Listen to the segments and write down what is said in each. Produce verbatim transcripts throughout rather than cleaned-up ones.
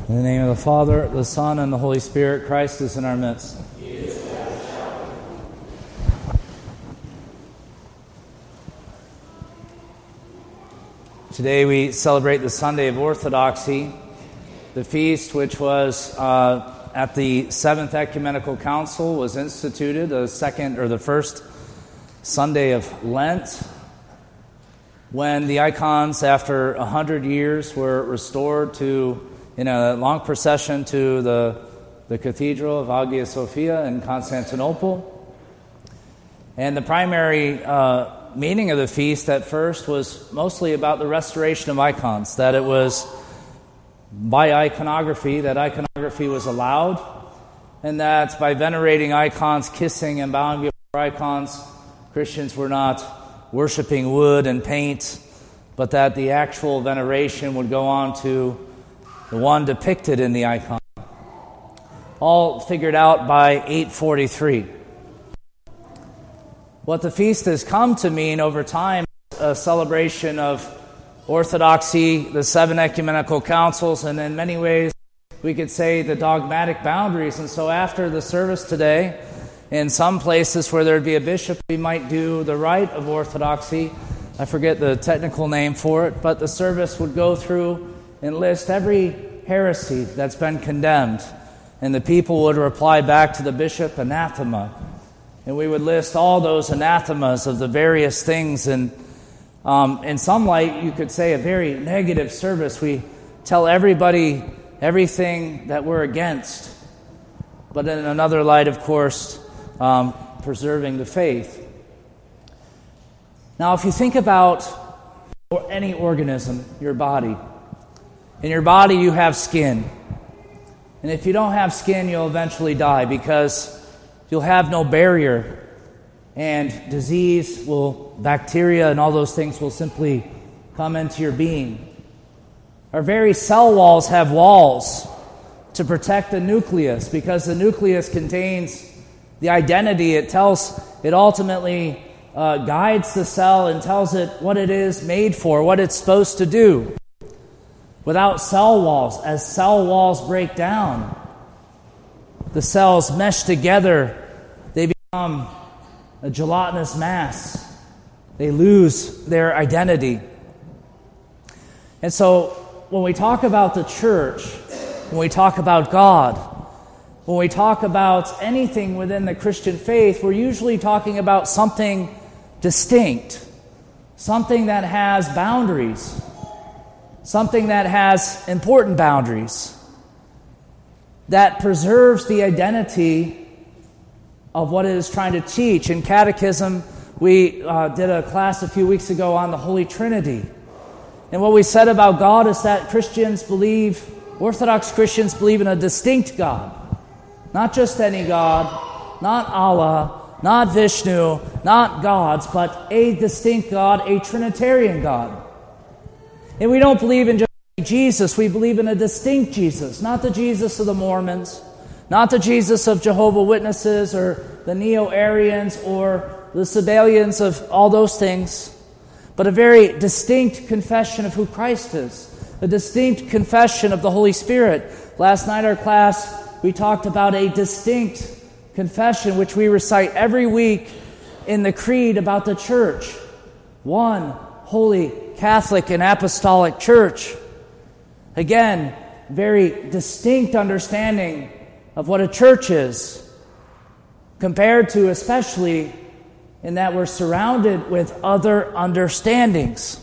In the name of the Father, the Son, and the Holy Spirit, Christ is in our midst. Today we celebrate the Sunday of Orthodoxy, the feast which was uh, at the Seventh Ecumenical Council was instituted, the second or the first Sunday of Lent, when the icons, after a hundred years, were restored to in a long procession to the, the Cathedral of Hagia Sophia in Constantinople. And the primary uh, meaning of the feast at first was mostly about the restoration of icons, that it was by iconography, that iconography was allowed, and that by venerating icons, kissing and bowing before icons, Christians were not worshiping wood and paint, but that the actual veneration would go on to the one depicted in the icon. All figured out by eight forty-three. What the feast has come to mean over time is a celebration of Orthodoxy, the seven ecumenical councils, and in many ways we could say the dogmatic boundaries. And so after the service today, in some places where there would be a bishop, we might do the rite of Orthodoxy. I forget the technical name for it, but the service would go through and list every heresy that's been condemned. And the people would reply back to the bishop, anathema. And we would list all those anathemas of the various things. And um, in some light, you could say a very negative service. We tell everybody everything that we're against. But in another light, of course, um, preserving the faith. Now, if you think about any organism, your body, in your body, you have skin. And if you don't have skin, you'll eventually die because you'll have no barrier. And disease will, bacteria and all those things will simply come into your being. Our very cell walls have walls to protect the nucleus because the nucleus contains the identity. It tells, it ultimately uh, guides the cell and tells it what it is made for, what it's supposed to do. Without cell walls, as cell walls break down, the cells mesh together, they become a gelatinous mass. They lose their identity. And so when we talk about the church, when we talk about God, when we talk about anything within the Christian faith, we're usually talking about something distinct, something that has boundaries, something that has important boundaries, that preserves the identity of what it is trying to teach. In Catechism, we uh, did a class a few weeks ago on the Holy Trinity. And what we said about God is that Christians believe, Orthodox Christians believe in a distinct God. Not just any God, not Allah, not Vishnu, not gods, but a distinct God, a Trinitarian God. And we don't believe in just Jesus, we believe in a distinct Jesus, not the Jesus of the Mormons, not the Jesus of Jehovah's Witnesses or the Neo-Arians or the Sabellians of all those things, but a very distinct confession of who Christ is, a distinct confession of the Holy Spirit. Last night our class, we talked about a distinct confession which we recite every week in the Creed about the church. One holy Catholic and Apostolic Church. Again, very distinct understanding of what a church is, compared to especially in that we're surrounded with other understandings.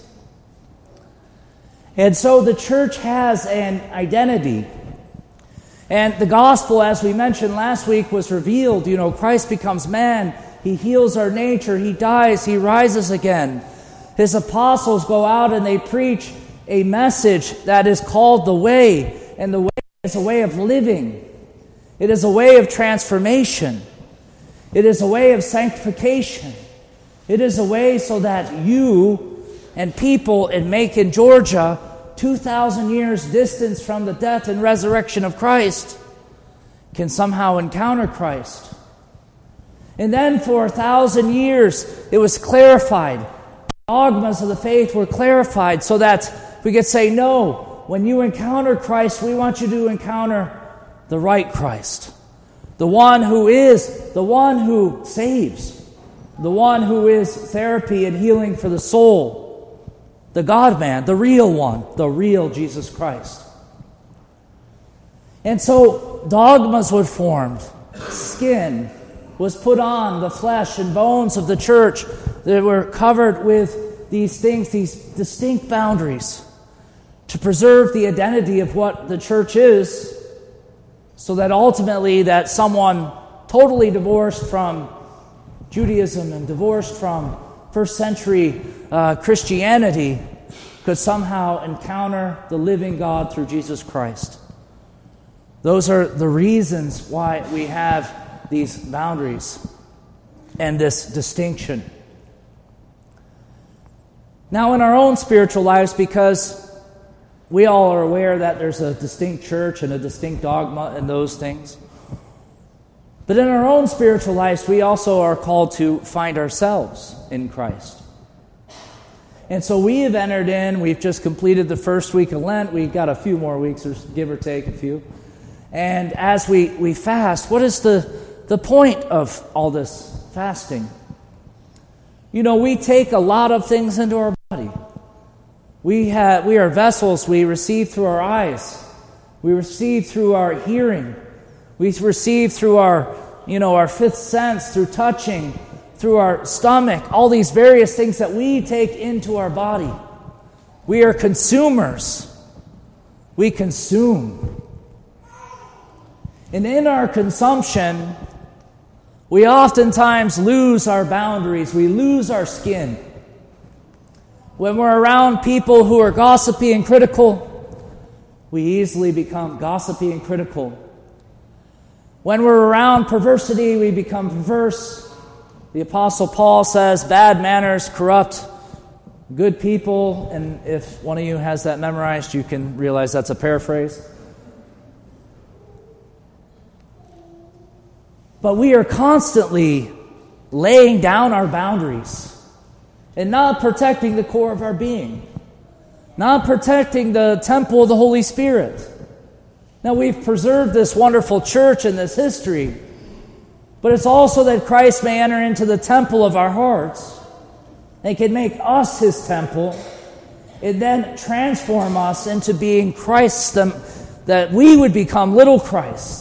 And so the church has an identity. And the gospel, as we mentioned last week, was revealed. You know, Christ becomes man. He heals our nature. He dies. He rises again. His apostles go out and they preach a message that is called the way. And the way is a way of living. It is a way of transformation. It is a way of sanctification. It is a way so that you and people in Macon, Georgia, two thousand years distance from the death and resurrection of Christ, can somehow encounter Christ. And then for a thousand years, it was clarified. Dogmas of the faith were clarified so that we could say, no, when you encounter Christ, we want you to encounter the right Christ, the one who is, the one who saves, the one who is therapy and healing for the soul, the God-man, the real one, the real Jesus Christ. And so dogmas were formed, skin was put on the flesh and bones of the church that were covered with these things, these distinct boundaries to preserve the identity of what the church is, so that ultimately that someone totally divorced from Judaism and divorced from first century uh, Christianity could somehow encounter the living God through Jesus Christ. Those are the reasons why we have these boundaries and this distinction. Now, in our own spiritual lives, because we all are aware that there's a distinct church and a distinct dogma and those things, but in our own spiritual lives, we also are called to find ourselves in Christ. And so we have entered in, we've just completed the first week of Lent. We've got a few more weeks, or give or take a few. And as we, we fast, what is the, the point of all this fasting? You know, we take a lot of things into our body. We have, we are vessels. We receive through our eyes. We receive through our hearing. We receive through our, you know, our fifth sense, through touching, through our stomach, all these various things that we take into our body. We are consumers. We consume. And in our consumption, we oftentimes lose our boundaries. We lose our skin. When we're around people who are gossipy and critical, we easily become gossipy and critical. When we're around perversity, we become perverse. The Apostle Paul says, bad manners corrupt good people. And if one of you has that memorized, you can realize that's a paraphrase. But we are constantly laying down our boundaries and not protecting the core of our being, not protecting the temple of the Holy Spirit. Now, we've preserved this wonderful church and this history, but it's also that Christ may enter into the temple of our hearts and can make us his temple and then transform us into being Christ's, that we would become little Christ.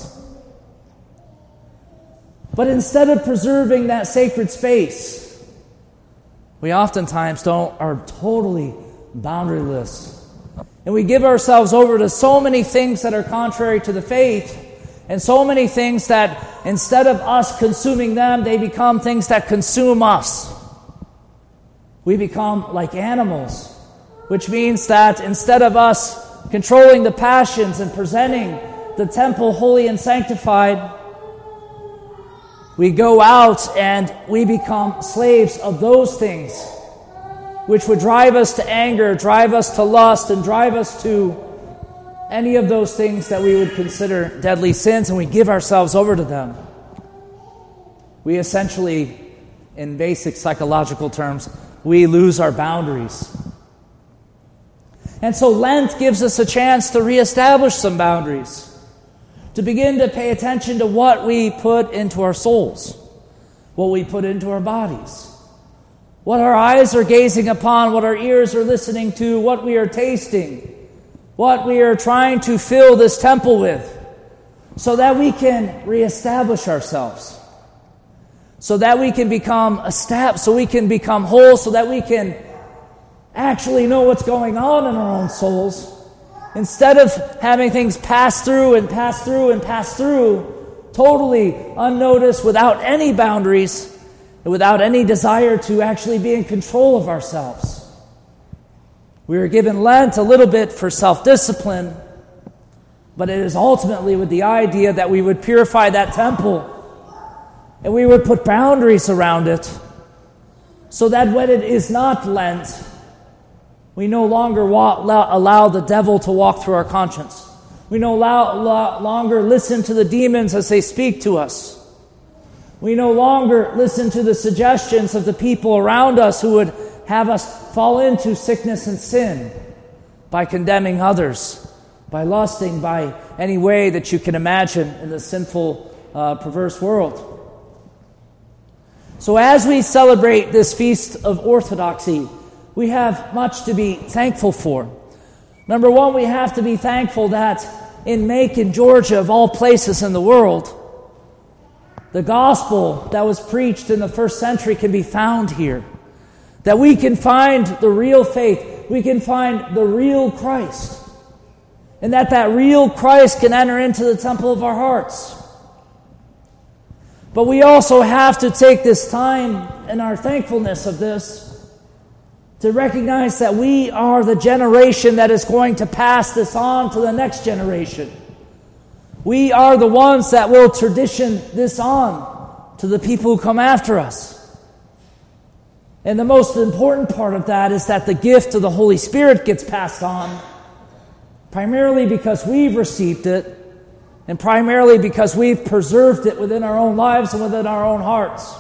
But instead of preserving that sacred space, we oftentimes don't are totally boundaryless. And we give ourselves over to so many things that are contrary to the faith, and so many things that instead of us consuming them, they become things that consume us. We become like animals, which means that instead of us controlling the passions and presenting the temple holy and sanctified, we go out and we become slaves of those things which would drive us to anger, drive us to lust, and drive us to any of those things that we would consider deadly sins, and we give ourselves over to them. We essentially, in basic psychological terms, we lose our boundaries. And so Lent gives us a chance to reestablish some boundaries, to begin to pay attention to what we put into our souls, what we put into our bodies, what our eyes are gazing upon, what our ears are listening to, what we are tasting, what we are trying to fill this temple with, so that we can reestablish ourselves, so that we can become a step, so we can become whole, so that we can actually know what's going on in our own souls. Instead of having things pass through and pass through and pass through, totally unnoticed, without any boundaries, and without any desire to actually be in control of ourselves. We are given Lent a little bit for self-discipline, but it is ultimately with the idea that we would purify that temple and we would put boundaries around it, so that when it is not Lent, we no longer wa- allow the devil to walk through our conscience. We no allow, lo- longer listen to the demons as they speak to us. We no longer listen to the suggestions of the people around us who would have us fall into sickness and sin. by condemning others, by lusting, by any way that you can imagine in the sinful, uh, perverse world. So as we celebrate this Feast of Orthodoxy, we have much to be thankful for. Number one, we have to be thankful that in Macon, Georgia, of all places in the world, the gospel that was preached in the first century can be found here. That we can find the real faith, we can find the real Christ, and that that real Christ can enter into the temple of our hearts. But we also have to take this time in our thankfulness of this to recognize that we are the generation that is going to pass this on to the next generation. We are the ones that will tradition this on to the people who come after us. And the most important part of that is that the gift of the Holy Spirit gets passed on, primarily because we've received it, and primarily because we've preserved it within our own lives and within our own hearts.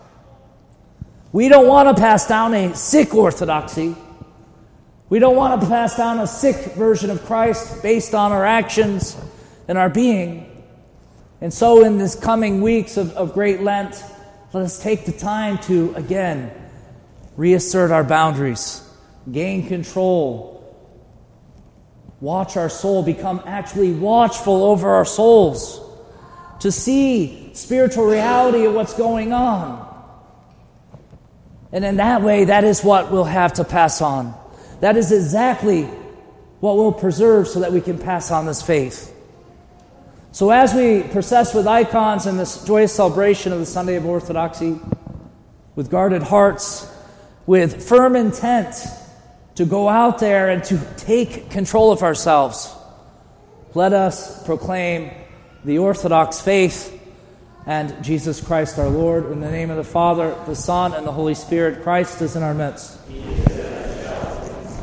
We don't want to pass down a sick orthodoxy. We don't want to pass down a sick version of Christ based on our actions and our being. And so in this coming weeks of, of Great Lent, let us take the time to, again, reassert our boundaries, gain control, watch our soul, become actually watchful over our souls, to see spiritual reality of what's going on. And in that way, that is what we'll have to pass on. That is exactly what we'll preserve so that we can pass on this faith. So as we process with icons in this joyous celebration of the Sunday of Orthodoxy, with guarded hearts, with firm intent to go out there and to take control of ourselves, let us proclaim the Orthodox faith and Jesus Christ our Lord. In the name of the Father, the Son, and the Holy Spirit, Christ is in our midst.